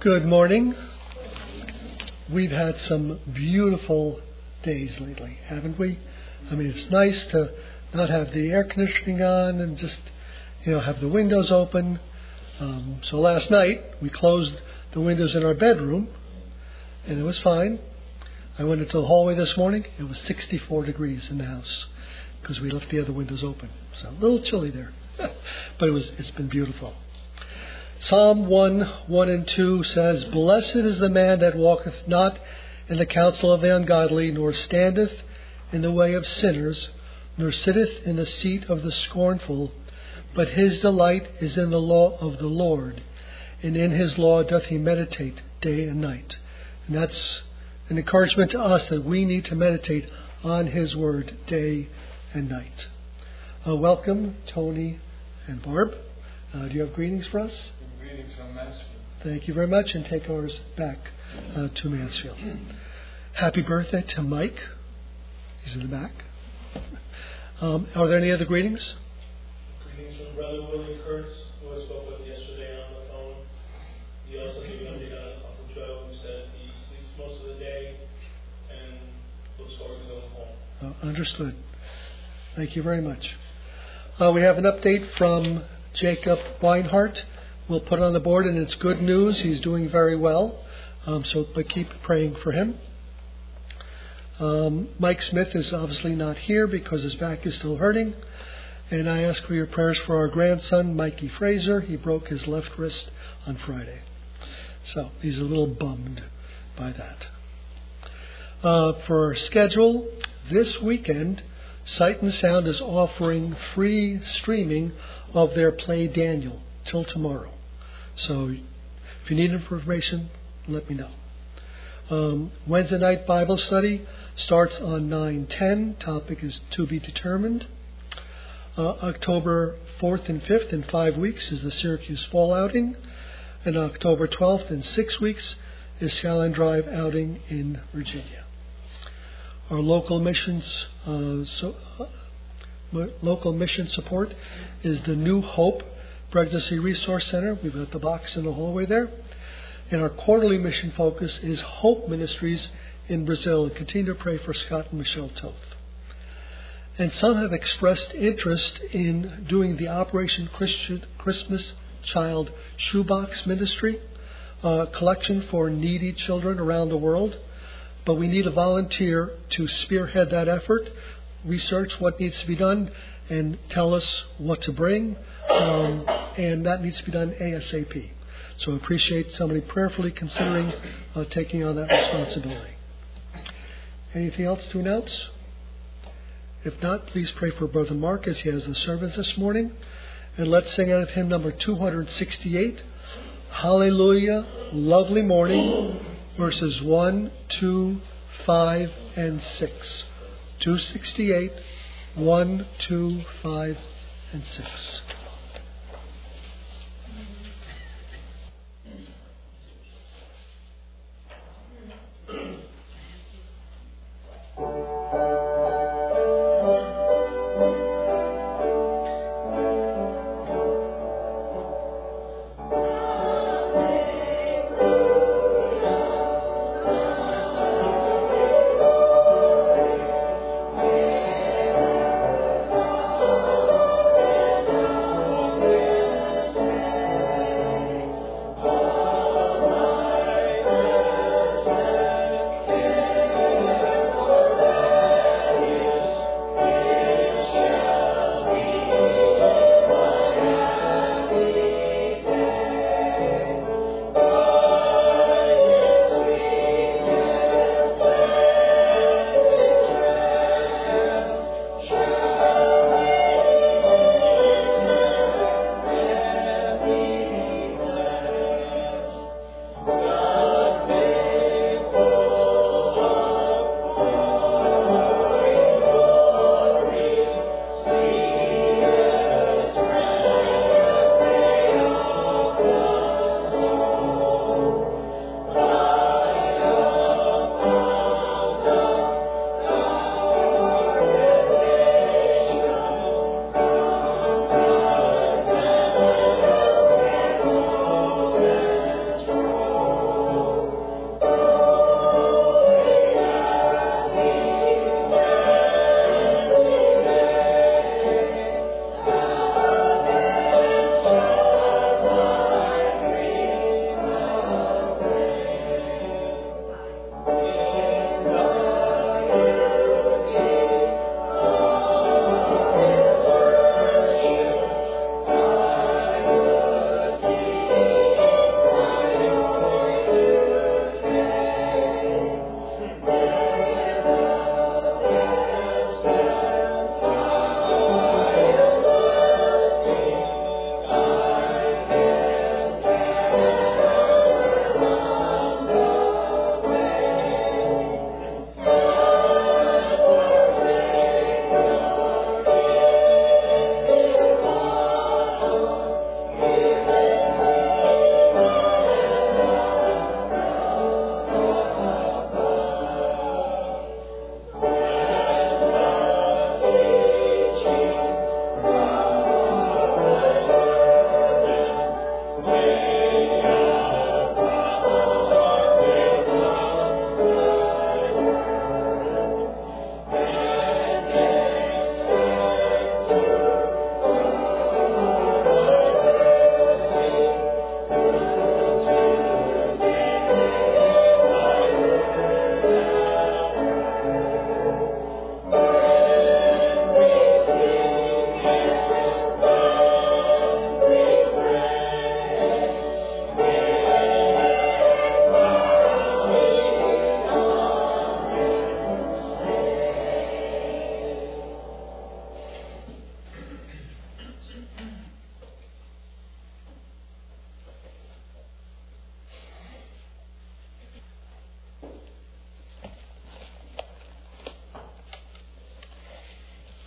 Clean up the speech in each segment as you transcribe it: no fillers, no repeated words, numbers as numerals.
Good morning. We've had some beautiful days lately, haven't we? I mean, it's nice to not have the air conditioning on and just, have the windows open. So last night we closed the windows in our bedroom and it was fine. I went into the hallway this morning. It was 64 degrees in the house because we left the other windows open. So a little chilly there, but it's been beautiful. Psalm 1 and 2 says, "Blessed is the man that walketh not in the counsel of the ungodly, nor standeth in the way of sinners, nor sitteth in the seat of the scornful. But his delight is in the law of the Lord, and in his law doth he meditate day and night." And that's an encouragement to us that we need to meditate on his word day and night. Welcome, Tony and Barb. Do you have greetings for us? Greetings from Mansfield. Thank you very much, and take ours back to Mansfield. Happy birthday to Mike. He's in the back. Are there any other greetings? Greetings from Brother Willie Kurtz, who I spoke with yesterday on the phone. He also gave an update on Uncle Joe, who said he sleeps most of the day and looks forward to going home. Understood. Thank you very much. We have an update from Jacob Weinhardt. We'll put it on the board, and it's good news. He's doing very well, but keep praying for him. Mike Smith is obviously not here because his back is still hurting. And I ask for your prayers for our grandson, Mikey Fraser. He broke his left wrist on Friday. So he's a little bummed by that. For our schedule, this weekend, Sight and Sound is offering free streaming of their play Daniel till tomorrow. So if you need information, let me know. Wednesday night Bible study starts on 9:10. Topic is to be determined. October 4th and 5th in 5 weeks is the Syracuse Fall outing. And October 12th in 6 weeks is Skyline Drive outing in Virginia. Our local missions support is the New Hope Pregnancy Resource Center. We've got the box in the hallway there. And our quarterly mission focus is Hope Ministries in Brazil. And continue to pray for Scott and Michelle Toth. And some have expressed interest in doing the Operation Christmas Child Shoebox Ministry collection for needy children around the world. But we need a volunteer to spearhead that effort, research what needs to be done, and tell us what to bring. And that needs to be done ASAP. So I appreciate somebody prayerfully considering taking on that responsibility. Anything else to announce? If not, please pray for Brother Mark as he has the service this morning. And let's sing out of hymn number 268, Hallelujah, Lovely Morning, verses 1, 2, 5, and 6. 268, 1, 2, 5, and 6.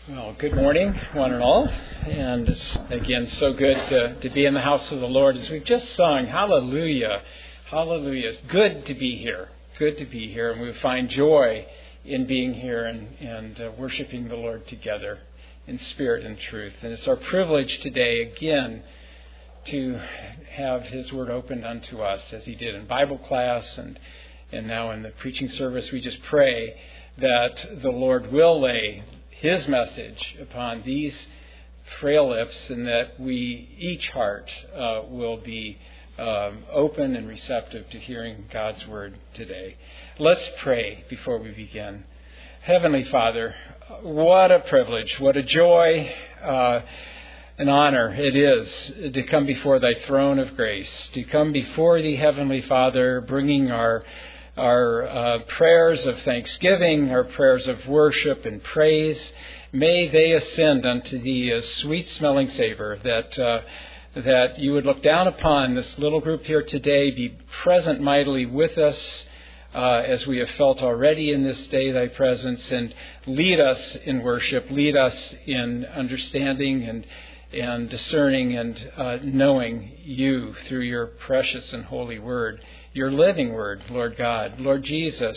Well, good morning, one and all. And it's, again, so good to be in the house of the Lord. As we've just sung, hallelujah, hallelujah. It's good to be here, good to be here. And we find joy in being here and worshiping the Lord together in spirit and truth. And it's our privilege today, again, to have His Word opened unto us as He did in Bible class and now in the preaching service. We just pray that the Lord will lay His message upon these frail lips, and that each heart will be open and receptive to hearing God's Word today. Let's pray before we begin. Heavenly Father, what a privilege, what a joy, an honor it is to come before Thy throne of grace, to come before Thee, Heavenly Father, bringing our prayers of thanksgiving, our prayers of worship and praise. May they ascend unto Thee as sweet-smelling savor, that You would look down upon this little group here today, be present mightily with us as we have felt already in this day Thy presence, and lead us in worship, lead us in understanding and discerning and knowing You through Your precious and holy Word, Your living Word, Lord God. Lord Jesus,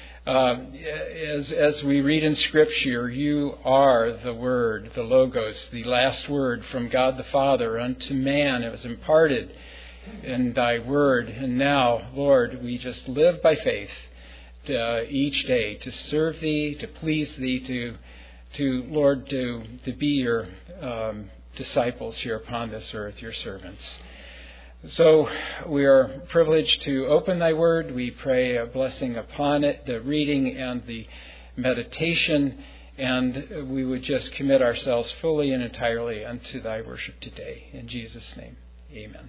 as we read in Scripture, You are the Word, the Logos, the last word from God the Father unto man. It was imparted in Thy Word. And now, Lord, we just live by faith each day to serve Thee, to please Thee, Lord, to be Your disciples here upon this earth, Your servants. So we are privileged to open Thy Word. We pray a blessing upon it, the reading and the meditation, and we would just commit ourselves fully and entirely unto Thy worship today. In Jesus' name, amen.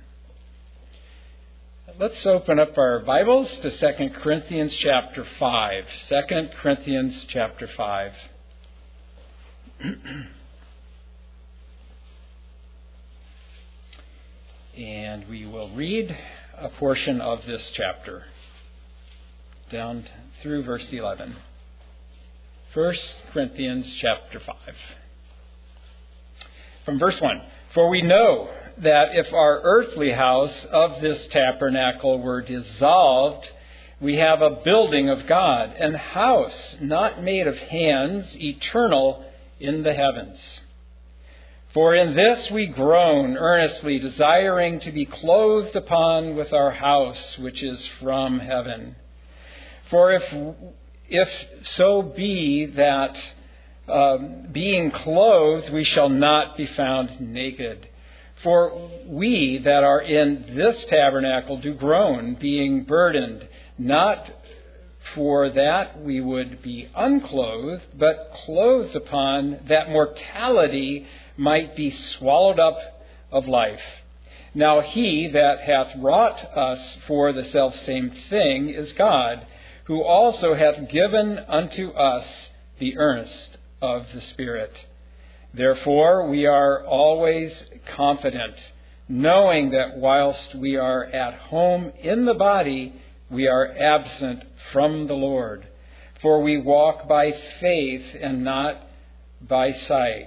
Let's open up our Bibles to 2 Corinthians chapter 5. 2 Corinthians chapter 5. And we will read a portion of this chapter down through verse 11. 1 Corinthians chapter 5. From verse 1. For we know that if our earthly house of this tabernacle were dissolved, we have a building of God, an house not made of hands, eternal in the heavens. For in this we groan, earnestly desiring to be clothed upon with our house, which is from heaven. For if so be that being clothed we shall not be found naked. For we that are in this tabernacle do groan, being burdened, not for that we would be unclothed, but clothed upon, that mortality might be swallowed up of life. Now He that hath wrought us for the selfsame thing is God, who also hath given unto us the earnest of the Spirit. Therefore we are always confident, knowing that whilst we are at home in the body, we are absent from the Lord. For we walk by faith and not by sight.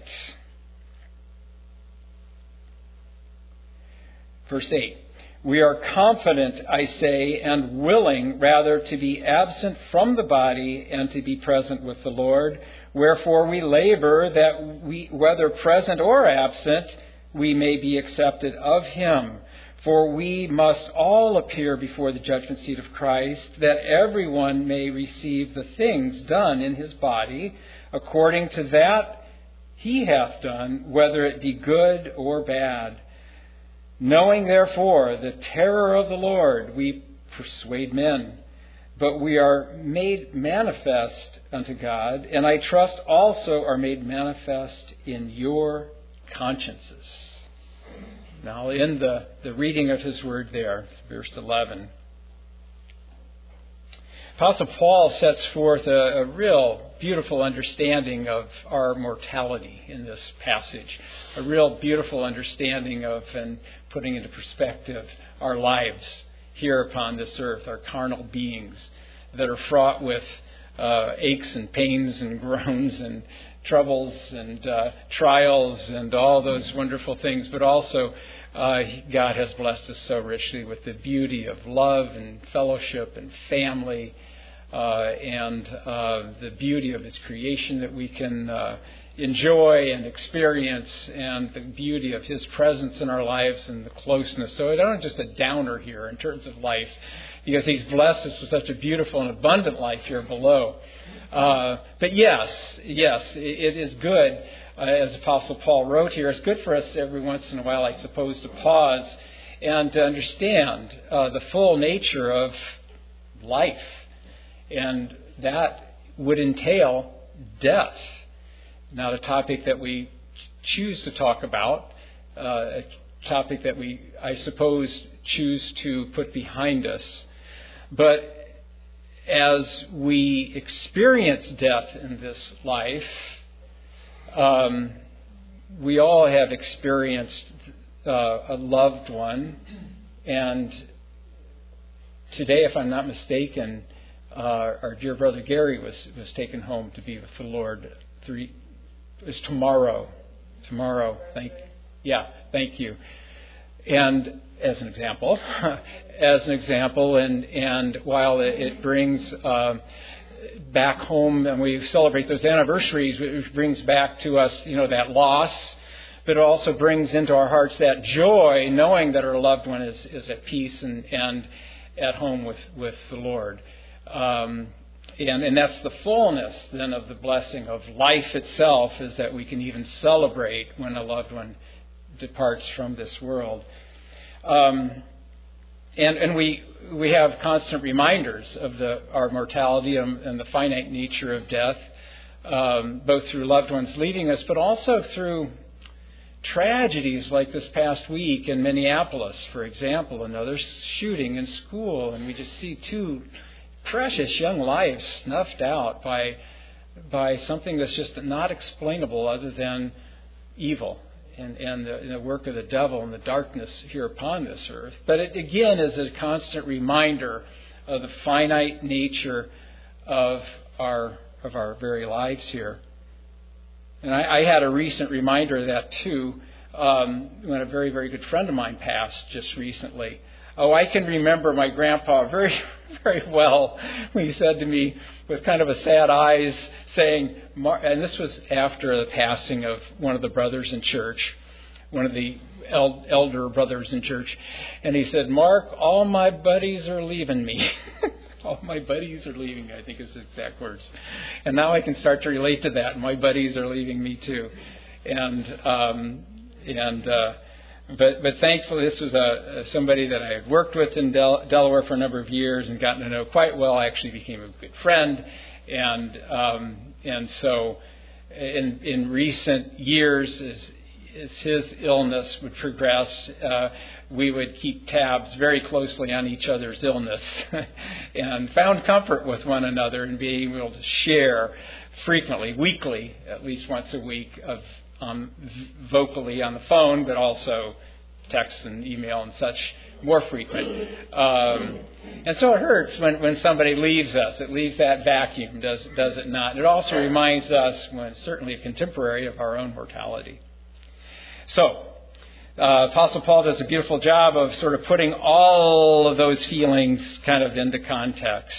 Verse 8, we are confident, I say, and willing rather to be absent from the body and to be present with the Lord. Wherefore we labor that we, whether present or absent, we may be accepted of Him. For we must all appear before the judgment seat of Christ, that everyone may receive the things done in his body, according to that he hath done, whether it be good or bad. Knowing therefore the terror of the Lord, we persuade men, but we are made manifest unto God, and I trust also are made manifest in your consciences. Now in the reading of His Word there, verse 11. Apostle Paul sets forth a real beautiful understanding of our mortality in this passage. A real beautiful understanding of and putting into perspective our lives here upon this earth, our carnal beings that are fraught with aches and pains and groans and troubles and trials and all those wonderful things, but also God has blessed us so richly with the beauty of love and fellowship and family and the beauty of His creation that we can enjoy and experience, and the beauty of His presence in our lives and the closeness. So I don't just a downer here in terms of life, because He's blessed us with such a beautiful and abundant life here below. But yes, it is good, as Apostle Paul wrote here, it's good for us every once in a while, I suppose, to pause and to understand the full nature of life. And that would entail death. Now, the topic that we choose to talk about, a topic that we, I suppose, choose to put behind us. But as we experience death in this life, we all have experienced a loved one. And today, if I'm not mistaken, our dear brother Gary was taken home to be with the Lord. It's tomorrow. Thank you. And as an example, and while it brings back home, and we celebrate those anniversaries, it brings back to us, that loss, but it also brings into our hearts that joy, knowing that our loved one is at peace and at home with the Lord. And that's the fullness then of the blessing of life itself, is that we can even celebrate when a loved one departs from this world. And we have constant reminders of our mortality and the finite nature of death, both through loved ones leaving us, but also through tragedies like this past week in Minneapolis, for example, another shooting in school, and we just see two precious young lives snuffed out by something that's just not explainable other than evil and the work of the devil and the darkness here upon this earth. But it again is a constant reminder of the finite nature of our very lives here. And I had a recent reminder of that too, when a very, very good friend of mine passed just recently. Oh, I can remember my grandpa very, very well when he said to me with kind of a sad eyes saying, and this was after the passing of one of the brothers in church, one of the elder brothers in church, and he said, "Mark, all my buddies are leaving me." All my buddies are leaving, I think is his exact words. And now I can start to relate to that. My buddies are leaving me too. But thankfully, this was somebody that I had worked with in Delaware for a number of years and gotten to know quite well. I actually became a good friend, and so in recent years, as his illness would progress, we would keep tabs very closely on each other's illness, and found comfort with one another in being able to share frequently, weekly, at least once a week, of vocally on the phone, but also text and email and such, more frequent. And so it hurts when somebody leaves us. It leaves that vacuum, does it not? And it also reminds us, when certainly a contemporary, of our own mortality. So, Apostle Paul does a beautiful job of sort of putting all of those feelings kind of into context.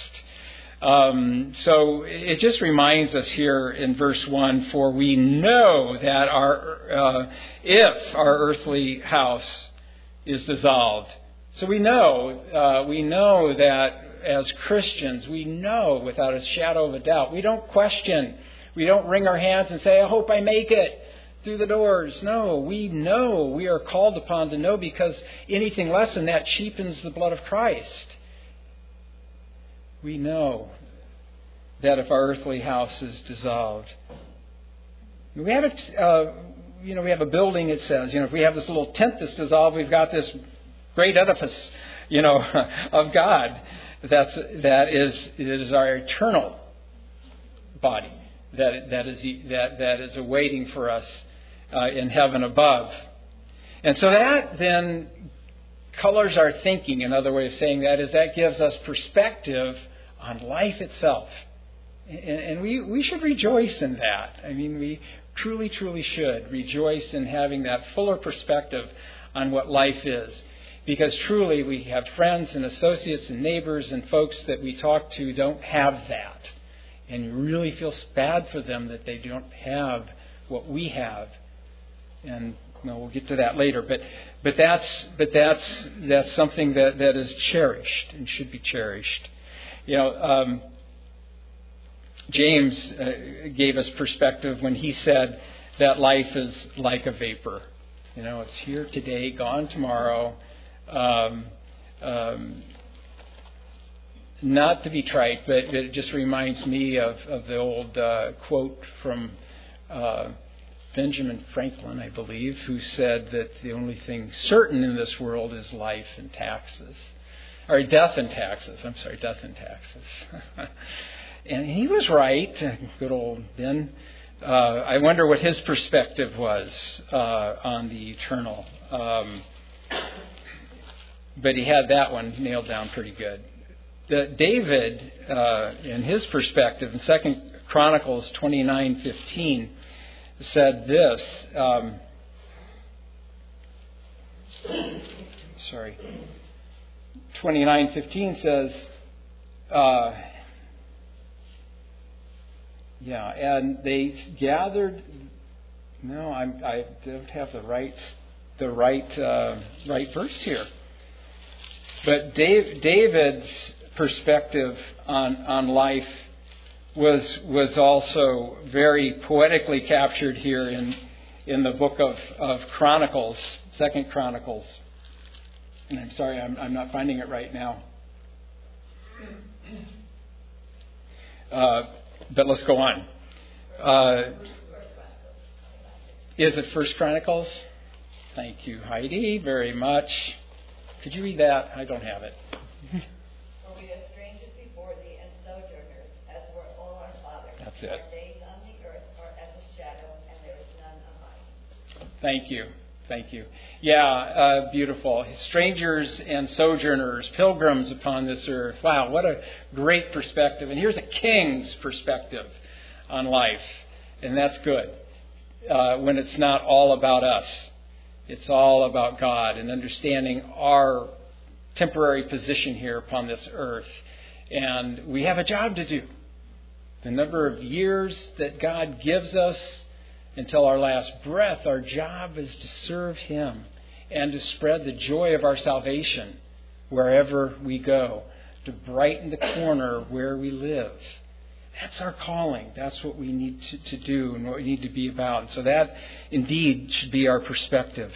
So it just reminds us here in verse 1, "For we know that if our earthly house is dissolved." So we know that as Christians, we know without a shadow of a doubt. We don't question. We don't wring our hands and say, "I hope I make it through the doors." No, we know. We are called upon to know, because anything less than that cheapens the blood of Christ. We know that if our earthly house is dissolved, we have a building. It says, if we have this little tent that's dissolved, we've got this great edifice, of God. That is our eternal body that is awaiting for us in heaven above. And so that then colors our thinking. Another way of saying that is that gives us perspective on life itself. And we should rejoice in that. I mean, we truly, truly should rejoice in having that fuller perspective on what life is. Because truly we have friends and associates and neighbors and folks that we talk to don't have that. And you really feel bad for them that they don't have what we have. And we'll get to that later. But that's something that is cherished and should be cherished. James gave us perspective when he said that life is like a vapor. It's here today, gone tomorrow. Not to be trite, but it just reminds me of the old quote from Benjamin Franklin, I believe, who said that the only thing certain in this world is life and taxes. Or death and taxes. I'm sorry, death and taxes. And he was right, good old Ben. I wonder what his perspective was on the eternal. But he had that one nailed down pretty good. David, in his perspective, in 2 Chronicles 29:15, said this. 29:15 says, and they gathered. No, I don't have the right verse here. But David's perspective on life was also very poetically captured here in the book of Chronicles, 2 Chronicles. And I'm sorry, I'm not finding it right now. But let's go on. Is it 1 Chronicles? Thank you, Heidi, very much. Could you read that? I don't have it. For we are strangers before thee and sojourners, as were all our fathers. That's it. Our days on the earth are as a shadow, and there is none abiding. Thank you. Yeah, beautiful. Strangers and sojourners, pilgrims upon this earth. Wow, what a great perspective. And here's a king's perspective on life. And that's good. When it's not all about us. It's all about God and understanding our temporary position here upon this earth. And we have a job to do. The number of years that God gives us until our last breath, our job is to serve Him and to spread the joy of our salvation wherever we go, to brighten the corner where we live. That's our calling. That's what we need to do and what we need to be about. And so that indeed should be our perspective.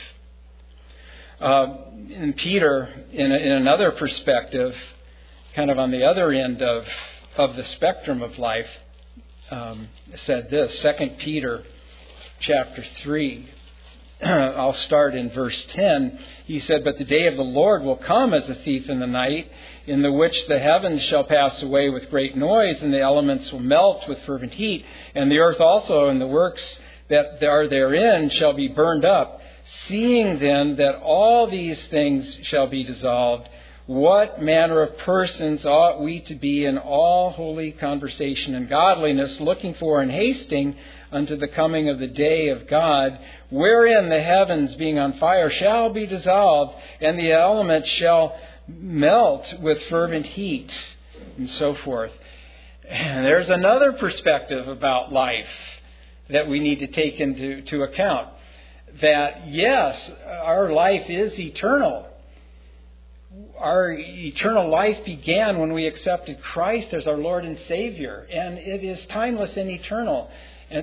And Peter, in another perspective, kind of on the other end of the spectrum of life, said this, 2 Peter chapter 3. I'll start in verse 10. He said, "But the day of the Lord will come as a thief in the night, in the which the heavens shall pass away with great noise, and the elements will melt with fervent heat, and the earth also and the works that are therein shall be burned up. Seeing then that all these things shall be dissolved, what manner of persons ought we to be in all holy conversation and godliness, looking for and hasting unto the coming of the day of God, wherein the heavens being on fire shall be dissolved, and the elements shall melt with fervent heat," and so forth. And there's another perspective about life that we need to take into account. That, yes, our life is eternal. Our eternal life began when we accepted Christ as our Lord and Savior, and it is timeless and eternal.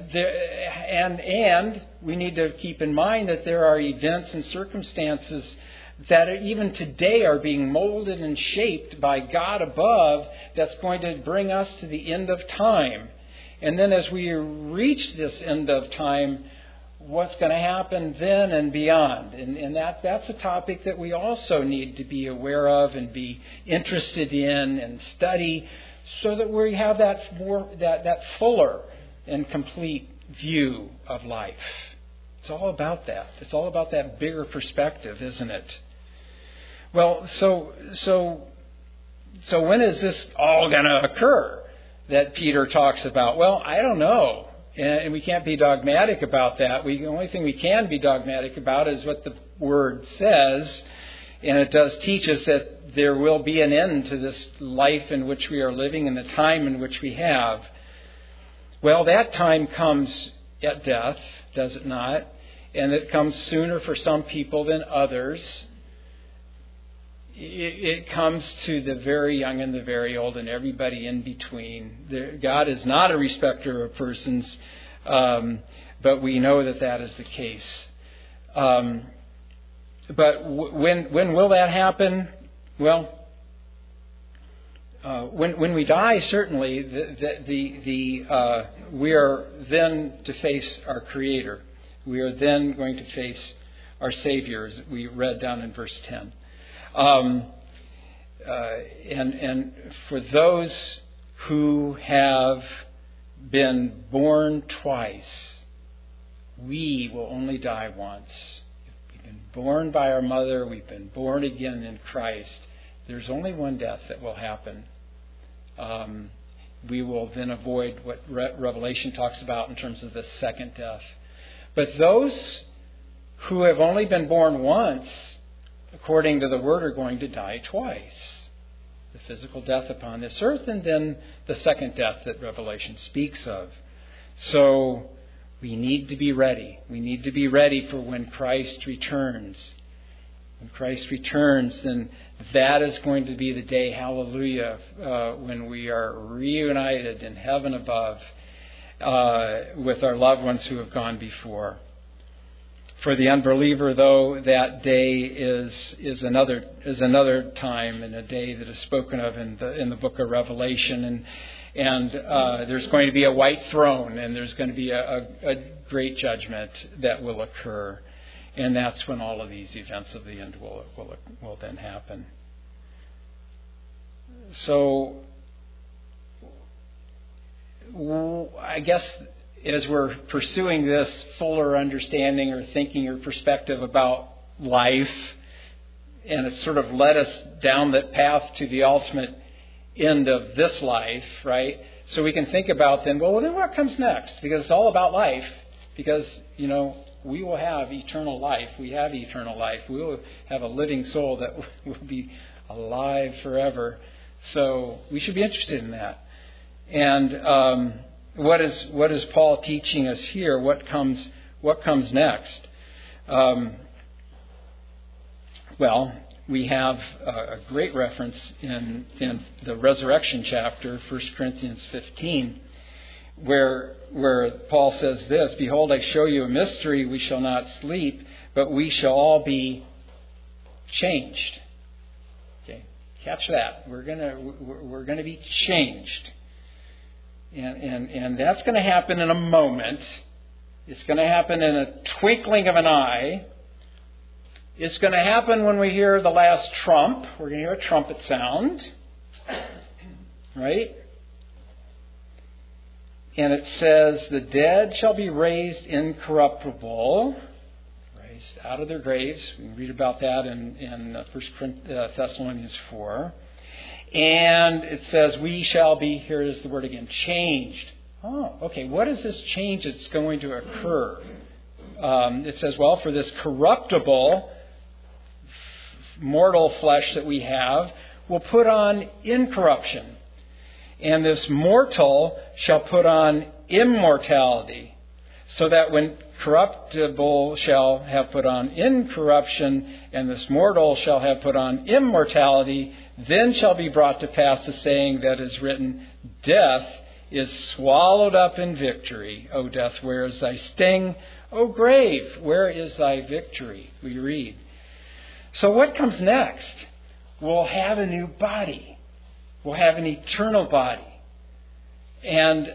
And we need to keep in mind that there are events and circumstances that even today are being molded and shaped by God above that's going to bring us to the end of time. And then as we reach this end of time, what's going to happen then and beyond? And that's a topic that we also need to be aware of and be interested in and study, so that we have that fuller and complete view of life. It's all about that. It's all about that bigger perspective, isn't it? Well, so when is this all going to occur? that Peter talks about? Well, I don't know. And we can't be dogmatic about that. The only thing we can be dogmatic about is what the Word says. And it does teach us that there will be an end to this life in which we are living and the time in which we have. Well, that time comes at death, does it not? And it comes sooner for some people than others. It comes to the very young and the very old and everybody in between. God is not a respecter of persons, but we know that is the case. But when will that happen? Well, when we die, certainly, we are then to face our Creator. We are then going to face our Savior, as we read down in verse 10. And for those who have been born twice, we will only die once. We've been born by our mother. We've been born again in Christ. There's only one death that will happen. We will then avoid what Revelation talks about in terms of the second death. But those who have only been born once, according to the Word, are going to die twice. The physical death upon this earth, and then the second death that Revelation speaks of. So we need to be ready. We need to be ready for when Christ returns. When Christ returns, then that is going to be the day, hallelujah, when we are reunited in heaven above with our loved ones who have gone before. For the unbeliever, though, that day is another time and a day that is spoken of in the book of Revelation, and there's going to be a white throne, and there's going to be a great judgment that will occur, and that's when all of these events of the end will then happen. So, I guess, as we're pursuing this fuller understanding or thinking or perspective about life, and it's sort of led us down that path to the ultimate end of this life, right? So we can think about then what comes next? Because it's all about life. Because, we will have eternal life. We have eternal life. We will have a living soul that will be alive forever. So we should be interested in that. And what is Paul teaching us here? What comes next? Well, we have a great reference in the resurrection chapter, 1 Corinthians 15, where Paul says this: "Behold, I show you a mystery. We shall not sleep, but we shall all be changed." Okay, catch that. We're gonna be changed. And that's going to happen in a moment. It's going to happen in a twinkling of an eye. It's going to happen when we hear the last trump. We're going to hear a trumpet sound. Right? And it says, "The dead shall be raised incorruptible," raised out of their graves. We can read about that in 1 Thessalonians 4. And it says, "We shall be," here is the word again, "changed." Oh, okay. What is this change that's going to occur? It says, well, for this corruptible, mortal flesh that we have, will put on incorruption. And this mortal shall put on immortality. So that when corruptible shall have put on incorruption, and this mortal shall have put on immortality, then shall be brought to pass the saying that is written, "Death is swallowed up in victory. O death, where is thy sting? O grave, where is thy victory?" We read. So what comes next? We'll have a new body. We'll have an eternal body. And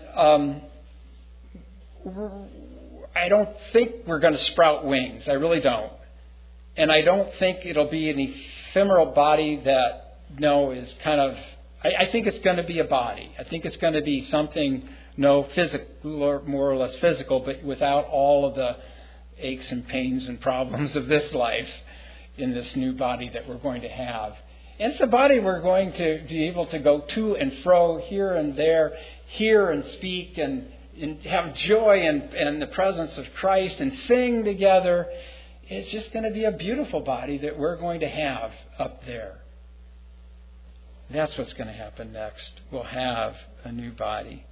I don't think we're going to sprout wings. I really don't. And I don't think it'll be an ephemeral body that, is kind of... I think it's going to be a body. I think it's going to be something, physical, or more or less physical, but without all of the aches and pains and problems of this life in this new body that we're going to have. And it's a body we're going to be able to go to and fro, here and there, hear and speak and have joy in the presence of Christ and sing together. It's just going to be a beautiful body that we're going to have up there. That's what's going to happen next. We'll have a new body.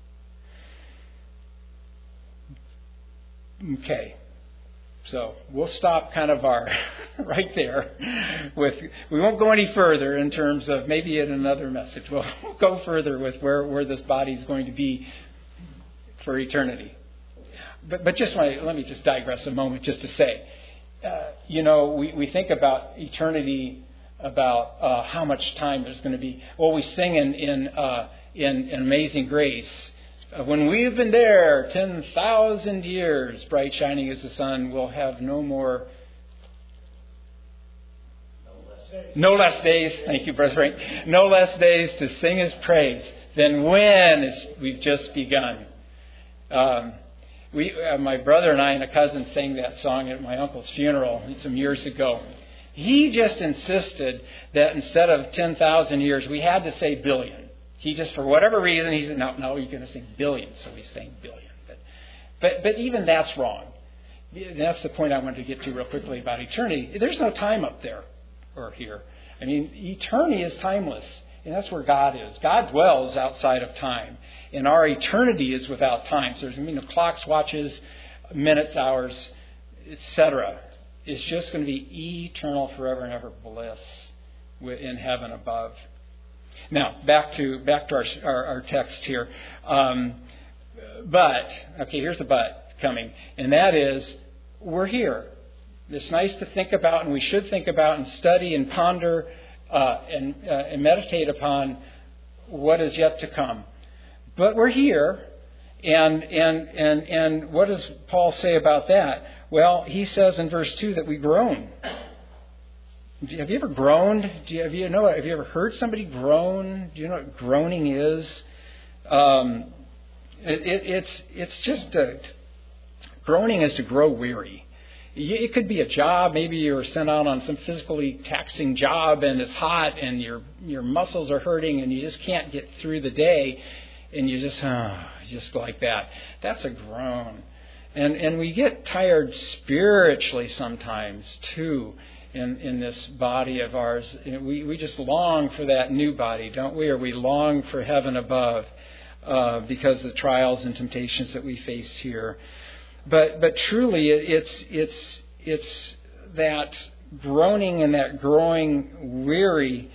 Okay. So we'll stop kind of our right there. We won't go any further in terms of maybe in another message. We'll go further with where this body is going to be for eternity. But just let me just digress a moment just to say, we think about eternity, about how much time there's going to be. Well, we sing in Amazing Grace. When we've been there 10,000 years, bright shining as the sun, we'll have no less days. Thank you, Brother Frank. No less days to sing His praise than when we've just begun. My brother and I and a cousin sang that song at my uncle's funeral some years ago. He just insisted that instead of 10,000 years, we had to say billion. He just, for whatever reason, he said, no, you're going to sing billion. So we sang billion. But even that's wrong. That's the point I wanted to get to real quickly about eternity. There's no time up there or here. I mean, eternity is timeless. And that's where God is. God dwells outside of time. And our eternity is without time. So there's going to be no clocks, watches, minutes, hours, etc. It's just going to be eternal, forever and ever bliss in heaven above. Now, back to our text here. But, okay, here's the but coming. And that is, we're here. It's nice to think about, and we should think about and study and ponder and meditate upon what is yet to come. But we're here, and what does Paul say about that? Well, he says in verse 2 that we groan. Have you ever groaned? Have you ever heard somebody groan? Do you know what groaning is? It's just groaning is to grow weary. It could be a job. Maybe you're sent out on some physically taxing job and it's hot and your muscles are hurting and you just can't get through the day and you just like that. That's a groan. And we get tired spiritually sometimes too in this body of ours. We just long for that new body, don't we? Or we long for heaven above because of the trials and temptations that we face here. But truly, it's that groaning and that growing weary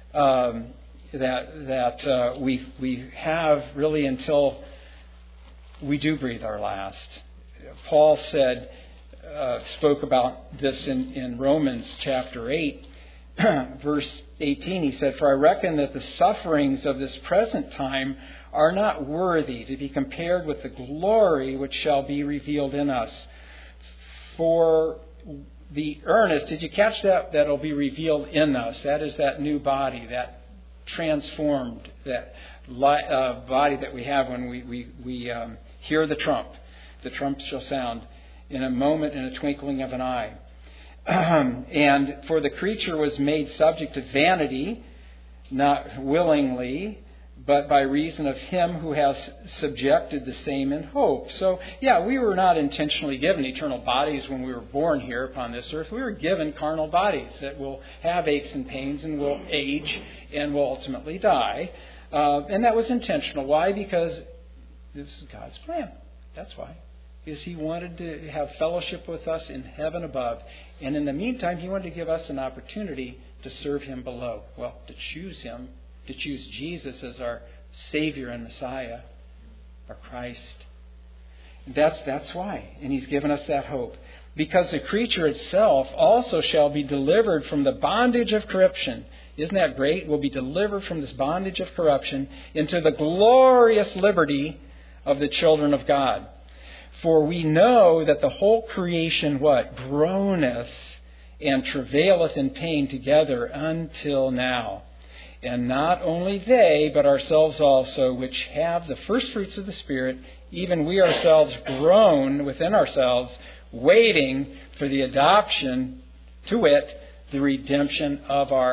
that we have really until we do breathe our last. Paul spoke about this in Romans chapter 8, verse 18. He said, "For I reckon that the sufferings of this present time are not worthy to be compared with the glory which shall be revealed in us. For the earnest," did you catch that? That'll be revealed in us. That is that new body, that transformed, that body that we have when we hear the trump. The trump shall sound in a moment, in a twinkling of an eye. And for the creature was made subject to vanity, not willingly, but by reason of Him who has subjected the same in hope. So, we were not intentionally given eternal bodies when we were born here upon this earth. We were given carnal bodies that will have aches and pains and will age and will ultimately die. And that was intentional. Why? Because this is God's plan. That's why. Because He wanted to have fellowship with us in heaven above. And in the meantime, He wanted to give us an opportunity to serve Him below. Well, to choose Him, to choose Jesus as our Savior and Messiah, our Christ. That's why. And He's given us that hope. Because the creature itself also shall be delivered from the bondage of corruption. Isn't that great? We'll be delivered from this bondage of corruption into the glorious liberty of the children of God. For we know that the whole creation, what? Groaneth and travaileth in pain together until now. And not only they, but ourselves also, which have the first fruits of the Spirit, even we ourselves groan within ourselves, waiting for the adoption, to wit, the redemption of our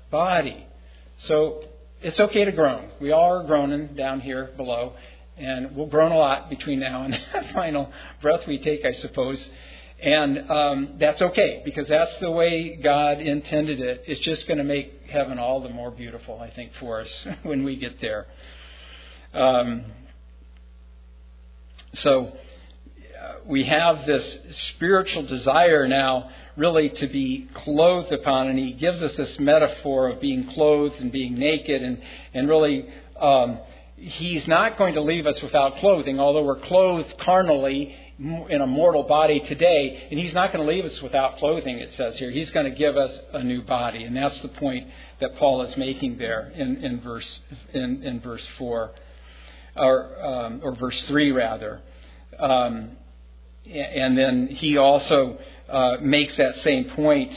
body. So it's okay to groan. We all are groaning down here below, and we'll groan a lot between now and the final breath we take, I suppose. And that's okay, because that's the way God intended it. It's just going to make heaven all the more beautiful, I think, for us when we get there. So we have this spiritual desire now really to be clothed upon, and he gives us this metaphor of being clothed and being naked, and really he's not going to leave us without clothing, although we're clothed carnally in a mortal body today, and he's not going to leave us without clothing, it says here. He's going to give us a new body, and that's the point that Paul is making there in verse 4, or verse 3 rather. And then he also makes that same point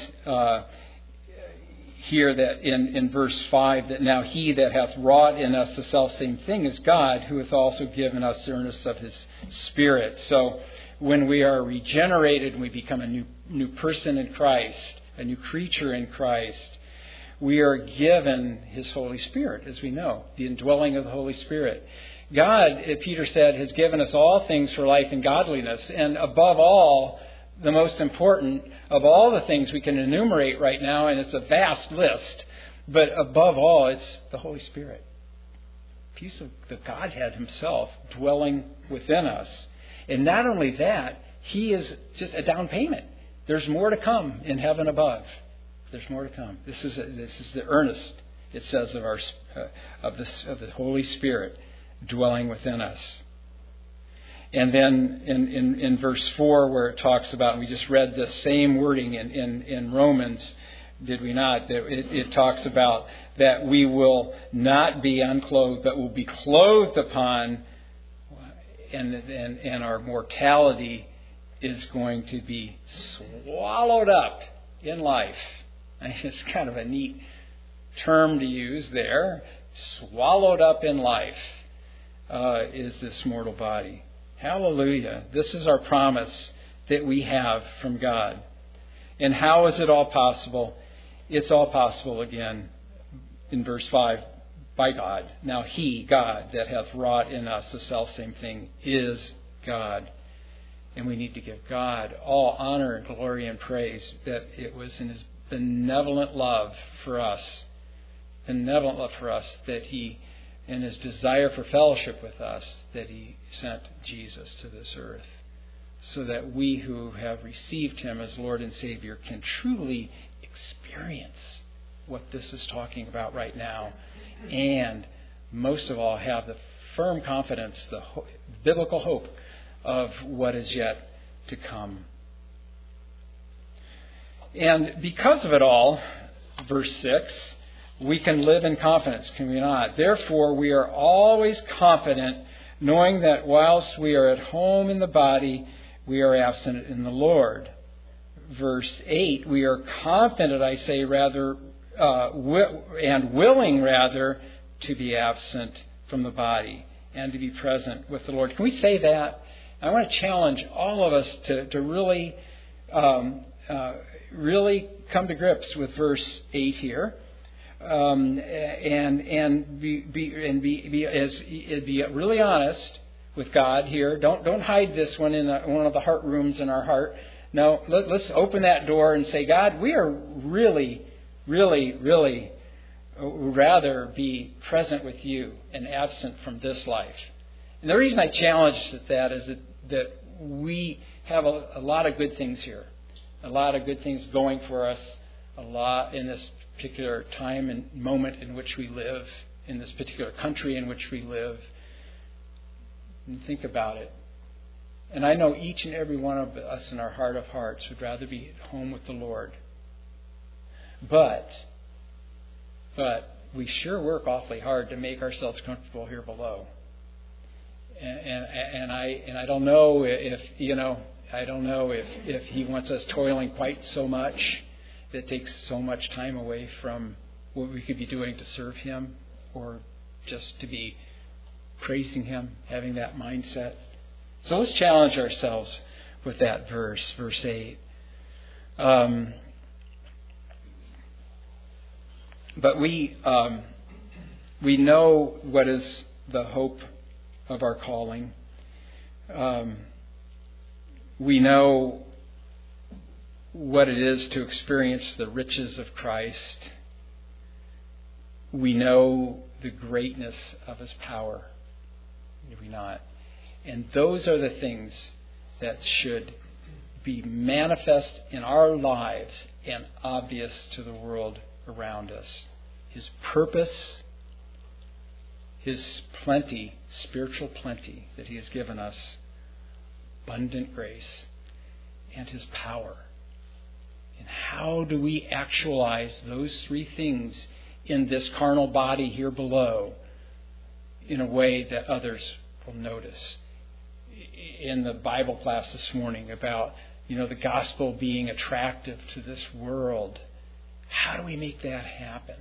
here, that in verse 5, that now he that hath wrought in us the selfsame thing is God, who hath also given us the earnest of his Spirit. So when we are regenerated and we become a new person in Christ, a new creature in Christ, we are given his Holy Spirit, as we know, the indwelling of the Holy Spirit. God, Peter said, has given us all things for life and godliness. And above all, the most important of all the things we can enumerate right now, and it's a vast list, but above all, it's the Holy Spirit. Piece of the Godhead himself dwelling within us. And not only that, he is just a down payment. There's more to come in heaven above. There's more to come. This is the earnest, it says, of the Holy Spirit dwelling within us. And then in verse 4, where it talks about, and we just read the same wording in Romans, did we not? It talks about that we will not be unclothed, but will be clothed upon, and our mortality is going to be swallowed up in life. It's kind of a neat term to use there. Swallowed up in life is this mortal body. Hallelujah. This is our promise that we have from God. And how is it all possible? It's all possible, again, in verse 5, by God. Now he, God, that hath wrought in us the selfsame thing, is God. And we need to give God all honor and glory and praise that it was in his benevolent love for us, that he, in his desire for fellowship with us, that he sent Jesus to this earth, so that we who have received him as Lord and Savior can truly experience what this is talking about right now, and most of all have the firm confidence, the biblical hope of what is yet to come. And because of it all, verse 6, we can live in confidence, can we not? Therefore, we are always confident, knowing that whilst we are at home in the body, we are absent in the Lord. Verse 8, we are confident, I say, rather, and willing, rather, to be absent from the body and to be present with the Lord. Can we say that? I want to challenge all of us to really come to grips with verse 8 here. And be really honest with God here. Don't hide this one in one of the heart rooms in our heart. No, let's open that door and say, God, we are really, really, really rather be present with you and absent from this life. And the reason I challenge that is that we have a lot of good things here, a lot of good things going for us, a lot in this particular time and moment in which we live, in this particular country in which we live. And think about it. And I know each and every one of us in our heart of hearts would rather be at home with the Lord. But we sure work awfully hard to make ourselves comfortable here below. And I don't know if he wants us toiling quite so much that takes so much time away from what we could be doing to serve him, or just to be praising him, having that mindset. So let's challenge ourselves with that verse 8. But we know what is the hope of our calling. We know what it is to experience the riches of Christ. We know the greatness of His power. Do we not? And those are the things that should be manifest in our lives and obvious to the world around us. His purpose, His plenty, spiritual plenty that He has given us, abundant grace, and His power. And how do we actualize those three things in this carnal body here below in a way that others will notice? In the Bible class this morning about, the gospel being attractive to this world. How do we make that happen?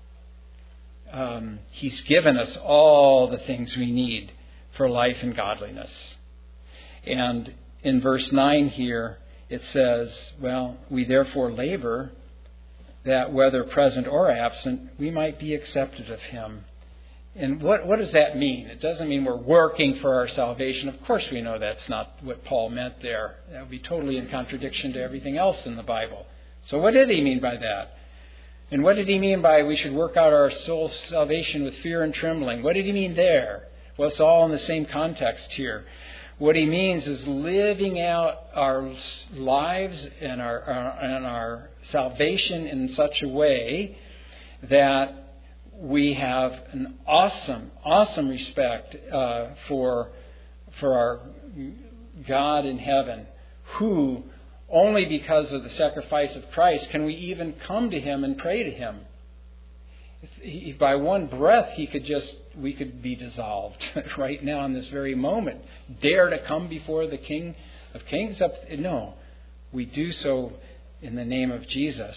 He's given us all the things we need for life and godliness. And in verse 9 here, it says, we therefore labor that whether present or absent, we might be accepted of Him. And what does that mean? It doesn't mean we're working for our salvation. Of course we know that's not what Paul meant there. That would be totally in contradiction to everything else in the Bible. So what did he mean by that? And what did he mean by we should work out our soul's salvation with fear and trembling? What did he mean there? Well, it's all in the same context here. What he means is living out our lives and our salvation in such a way that we have an awesome respect for our God in heaven, who only because of the sacrifice of Christ can we even come to Him and pray to Him. If by one breath we could be dissolved right now in this very moment. Dare to come before the King of Kings? No, we do so in the name of Jesus.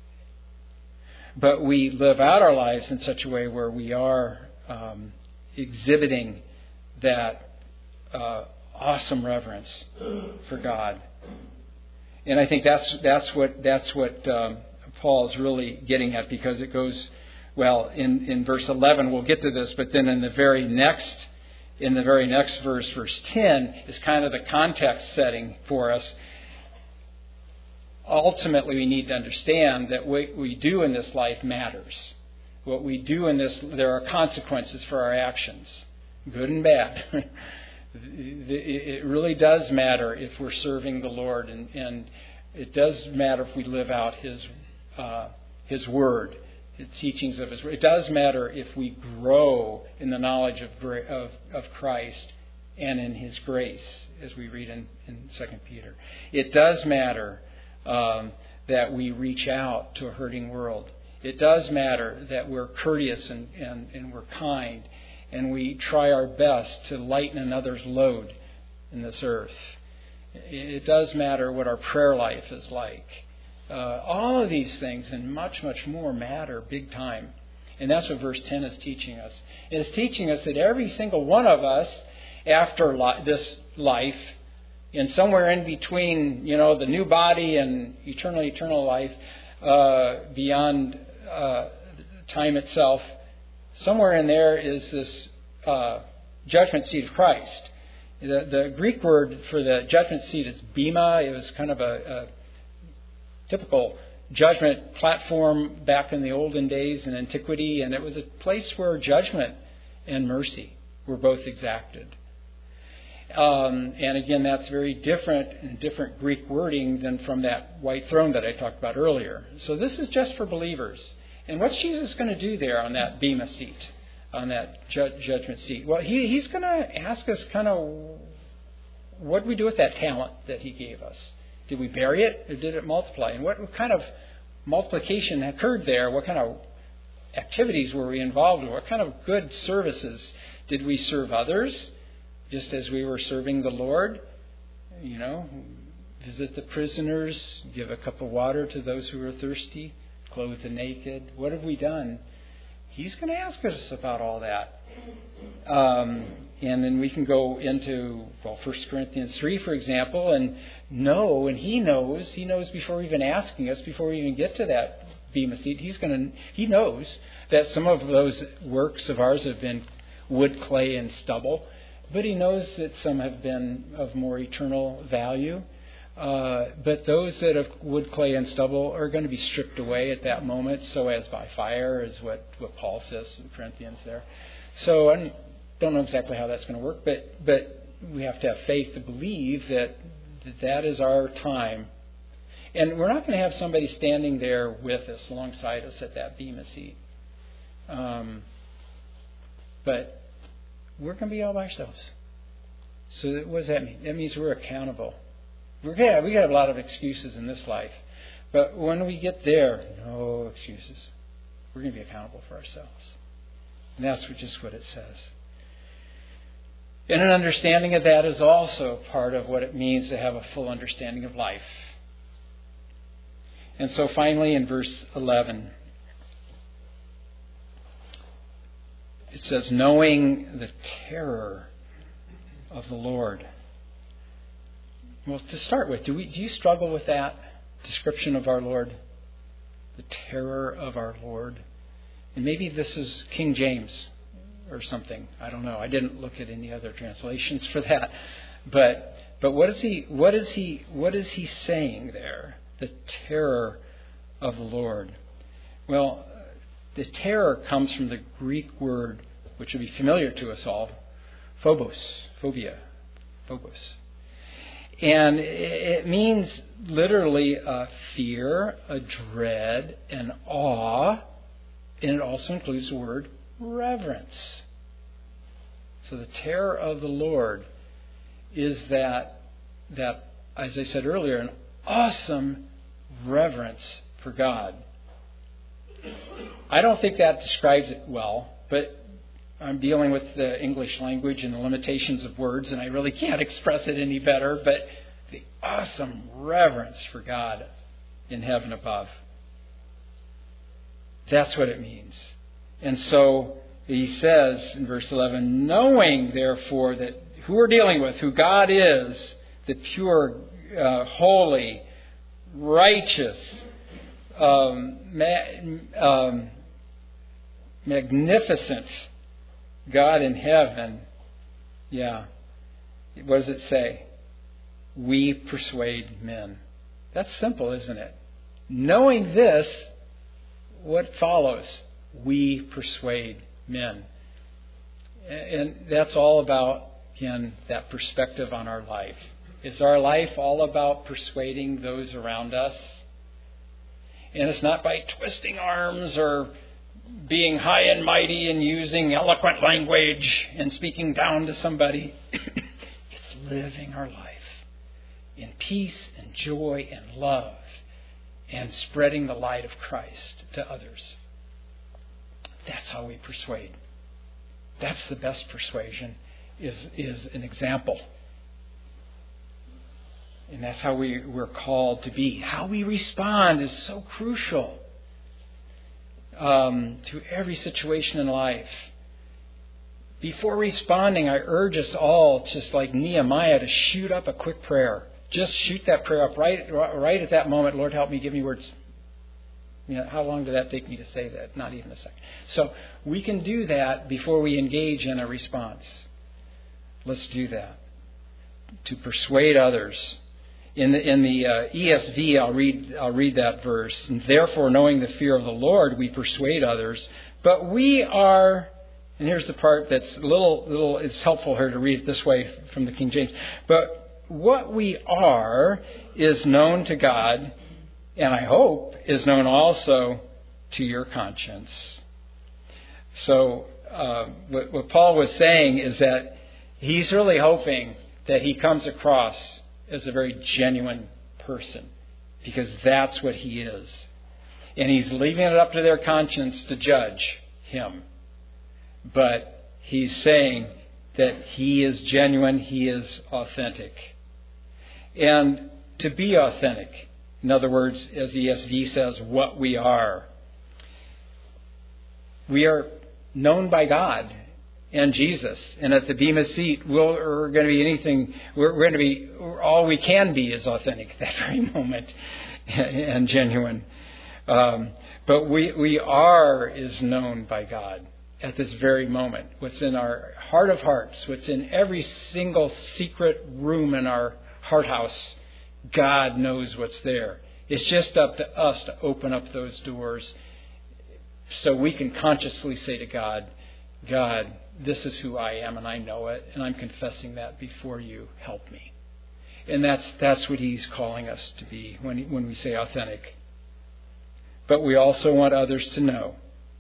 But we live out our lives in such a way where we are exhibiting that awesome reverence for God. And I think that's what Paul's really getting at, because it goes, in verse 11 we'll get to this, but then in the very next verse, verse 10, is kind of the context setting for us. Ultimately, we need to understand that what we do in this life matters. What we do in this, there are consequences for our actions, good and bad. It really does matter if we're serving the Lord, and it does matter if we live out His Word, the teachings of His Word. It does matter if we grow in the knowledge of Christ and in His grace, as we read in 2 Peter. It does matter that we reach out to a hurting world. It does matter that we're courteous and we're kind, and we try our best to lighten another's load in this earth. It does matter what our prayer life is like. All of these things and much, much more matter big time. And that's what verse 10 is teaching us. It is teaching us that every single one of us, after this life, and somewhere in between, the new body and eternal life, beyond time itself, somewhere in there is this judgment seat of Christ. The Greek word for the judgment seat is bema. It was kind of a typical judgment platform back in the olden days in antiquity, and it was a place where judgment and mercy were both exacted. And again, that's very different Greek wording than from that white throne that I talked about earlier. So this is just for believers. And what's Jesus going to do there on that bema seat, on that judgment seat? Well, He's going to ask us kind of, what did we do with that talent that He gave us? Did we bury it, or did it multiply? And what kind of multiplication occurred there? What kind of activities were we involved in? What kind of good services did we serve others? Just as we were serving the Lord, visit the prisoners, give a cup of water to those who are thirsty, clothe the naked. What have we done? He's going to ask us about all that. And then we can go into 1 Corinthians 3, for example, and He knows before even asking us, before we even get to that Bema seat. He knows that some of those works of ours have been wood, clay, and stubble, but he knows that some have been of more eternal value. But those that have wood, clay, and stubble are going to be stripped away at that moment, so as by fire, is what Paul says in Corinthians there. So I don't know exactly how that's going to work, but we have to have faith to believe that is our time. And we're not going to have somebody standing there with us, alongside us at that Bema seat. But we're going to be all by ourselves. So what does that mean? That means we're accountable. We have a lot of excuses in this life. But when we get there, no excuses. We're going to be accountable for ourselves. And that's just what it says. And an understanding of that is also part of what it means to have a full understanding of life. And so finally in verse 11, it says, knowing the terror of the Lord. Well, to start with, do you struggle with that description of our Lord? The terror of our Lord. And maybe this is King James or something. I don't know. I didn't look at any other translations for that. But what is he saying there? The terror of the Lord. Well, the terror comes from the Greek word, which will be familiar to us all, phobos. And it means literally a fear, a dread, an awe, and it also includes the word reverence. So the terror of the Lord is that, as I said earlier, an awesome reverence for God. I don't think that describes it well, but I'm dealing with the English language and the limitations of words, and I really can't express it any better, but the awesome reverence for God in heaven above. That's what it means. And so he says in verse 11, knowing therefore that who we're dealing with, who God is, the pure, holy, righteous, magnificent God in heaven. Yeah. What does it say? We persuade men. That's simple, isn't it? Knowing this, what follows? We persuade men. And that's all about, again, that perspective on our life. Is our life all about persuading those around us? And it's not by twisting arms or being high and mighty and using eloquent language and speaking down to somebody. It's living our life in peace and joy and love and spreading the light of Christ to others. That's how we persuade. That's the best persuasion, is an example. And that's how we're called to be. How we respond is so crucial to every situation in life. Before responding, I urge us all, just like Nehemiah, to shoot up a quick prayer. Just shoot that prayer up right at that moment. Lord, help me, give me words. You know, how long did that take me to say that? Not even a second. So we can do that before we engage in a response. Let's do that. To persuade others. In the ESV, I'll read that verse. And therefore, knowing the fear of the Lord, we persuade others. But we are, and here's the part that's a little. It's helpful here to read it this way from the King James. But what we are is known to God, and I hope is known also to your conscience. So what Paul was saying is that he's really hoping that he comes across as a very genuine person, because that's what he is. And he's leaving it up to their conscience to judge him. But he's saying that he is genuine, he is authentic. And to be authentic, in other words, as ESV says, what we are. We are known by God and Jesus. And at the Bema seat, we're going to be anything. We're going to be, all we can be is authentic at that very moment and genuine. But we are is known by God at this very moment. What's in our heart of hearts, what's in every single secret room in our heart house, God knows what's there. It's just up to us to open up those doors so we can consciously say to God, God, this is who I am and I know it, and I'm confessing that before you. Help me. And that's what He's calling us to be when we say authentic. But we also want others to know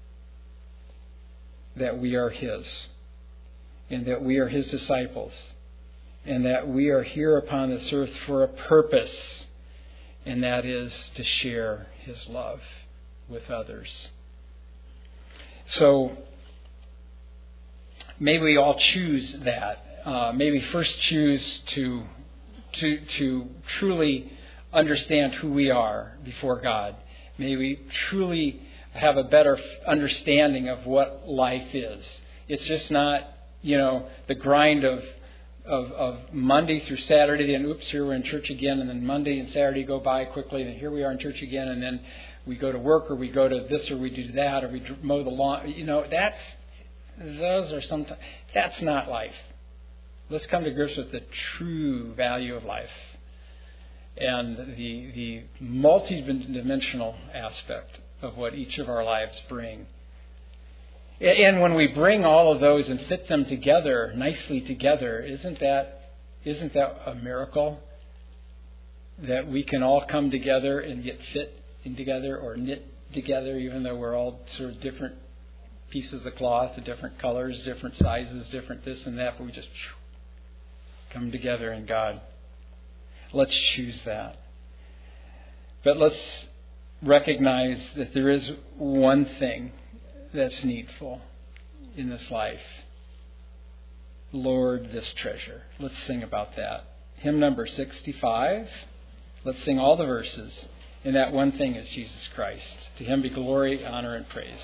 that we are His, and that we are His disciples, and that we are here upon this earth for a purpose, and that is to share His love with others. So may we all choose that. May we first choose to truly understand who we are before God. May we truly have a better understanding of what life is. It's just not, the grind of Monday through Saturday, and oops, here we're in church again, and then Monday and Saturday go by quickly, and here we are in church again, and then we go to work, or we go to this, or we do that, or we mow the lawn. That's not life. Let's come to grips with the true value of life and the multi-dimensional aspect of what each of our lives bring. And when we bring all of those and fit them together, nicely together, isn't that a miracle? That we can all come together and get fit in together or knit together, even though we're all sort of different pieces of cloth, different colors, different sizes, different this and that, but we just come together in God. Let's choose that. But let's recognize that there is one thing that's needful in this life. Lord, this treasure. Let's sing about that. Hymn number 65. Let's sing all the verses. And that one thing is Jesus Christ. To Him be glory, honor, and praise.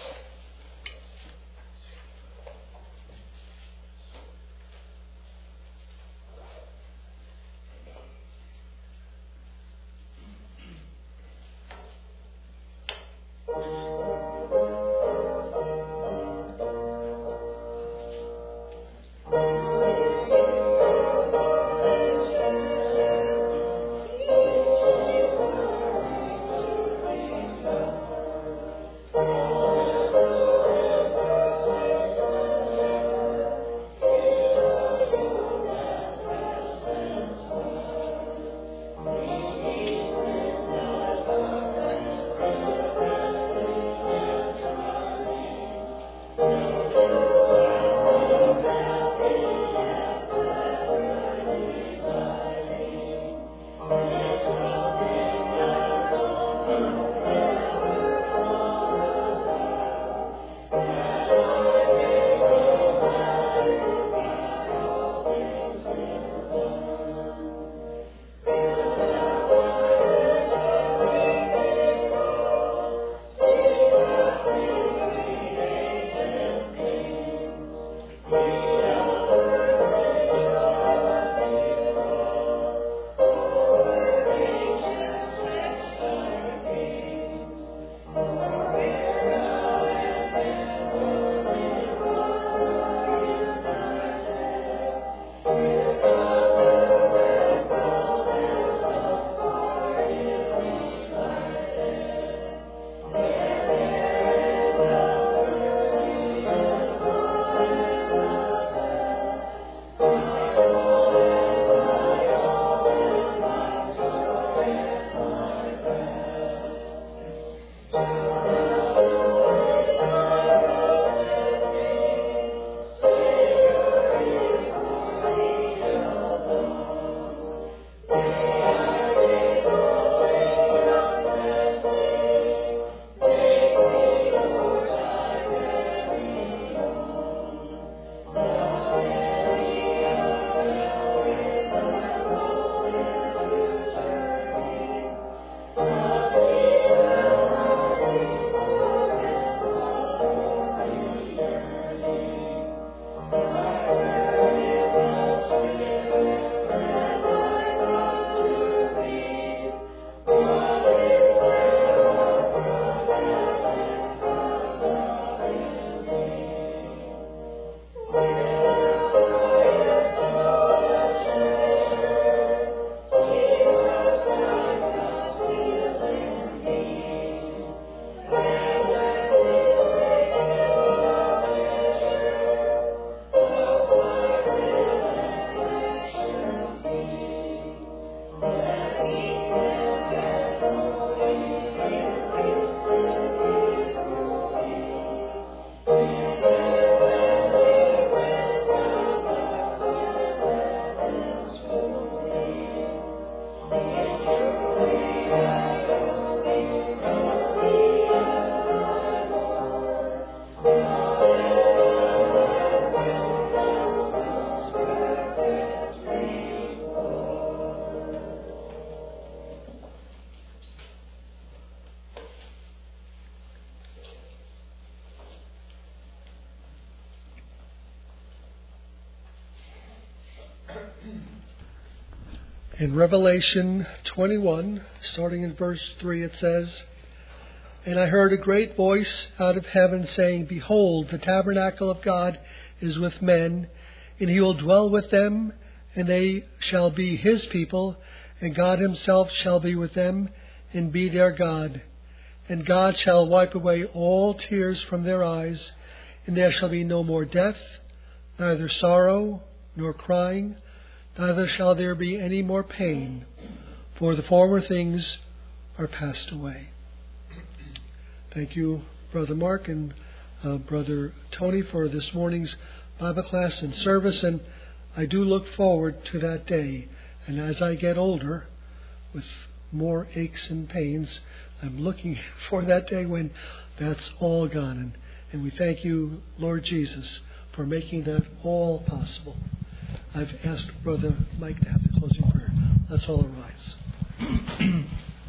In Revelation 21, starting in verse 3, it says, "And I heard a great voice out of heaven saying, Behold, the tabernacle of God is with men, and he will dwell with them, and they shall be his people, and God himself shall be with them, and be their God. And God shall wipe away all tears from their eyes, and there shall be no more death, neither sorrow nor crying, neither shall there be any more pain, for the former things are passed away." Thank you, Brother Mark and Brother Tony, for this morning's Bible class and service, and I do look forward to that day. And as I get older, with more aches and pains, I'm looking for that day when that's all gone. And we thank you, Lord Jesus, for making that all possible. I've asked Brother Mike to have the closing prayer. Let's all arise.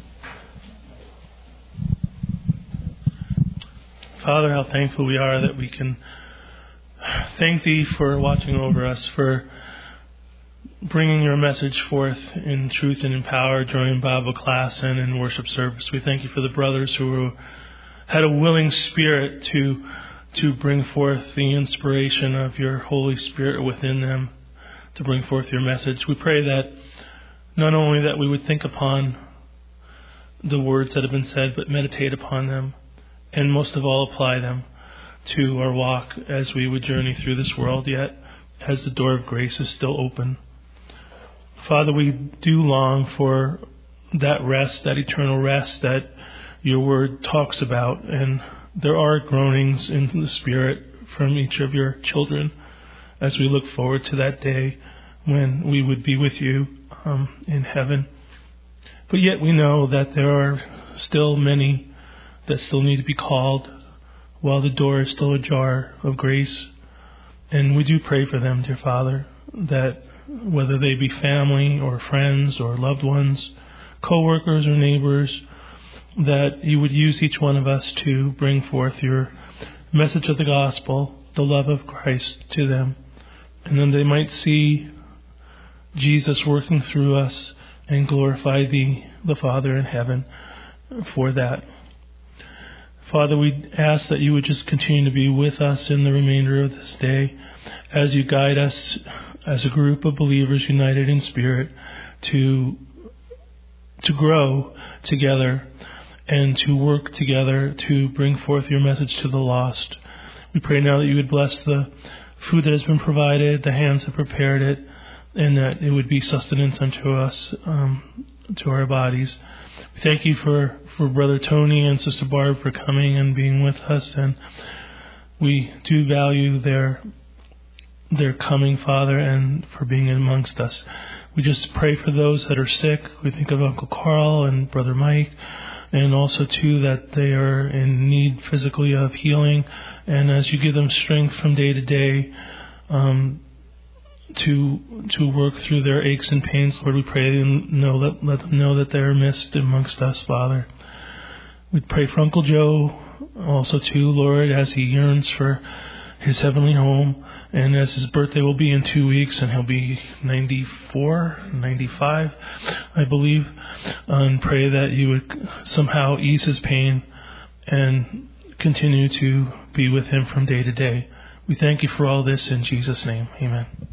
Father, how thankful we are that we can thank Thee for watching over us, for bringing your message forth in truth and in power during Bible class and in worship service. We thank you for the brothers who had a willing spirit to bring forth the inspiration of your Holy Spirit within them, to bring forth your message. We pray that not only that we would think upon the words that have been said, but meditate upon them, and most of all apply them to our walk as we would journey through this world, yet as the door of grace is still open. Father, we do long for that rest, that eternal rest that your word talks about, and there are groanings in the Spirit from each of your children as we look forward to that day when we would be with you in heaven. But yet we know that there are still many that still need to be called while the door is still ajar of grace. And we do pray for them, dear Father, that whether they be family or friends or loved ones, co-workers or neighbors, that you would use each one of us to bring forth your message of the gospel, the love of Christ to them, and then they might see Jesus working through us and glorify the Father in heaven for that. Father, we ask that you would just continue to be with us in the remainder of this day as you guide us as a group of believers united in spirit to grow together and to work together to bring forth your message to the lost. We pray now that you would bless the food that has been provided, the hands that prepared it, and that it would be sustenance unto us, to our bodies. We thank you for Brother Tony and Sister Barb for coming and being with us, and we do value their coming, Father, and for being amongst us. We just pray for those that are sick. We think of Uncle Carl and Brother Mike, and also, too, that they are in need physically of healing. And as you give them strength from day to day to work through their aches and pains, Lord, we pray and let them know that they are missed amongst us, Father. We pray for Uncle Joe also, too, Lord, as he yearns for his heavenly home, and as his birthday will be in 2 weeks, and he'll be 95, I believe, and pray that you would somehow ease his pain and continue to be with him from day to day. We thank you for all this in Jesus' name. Amen.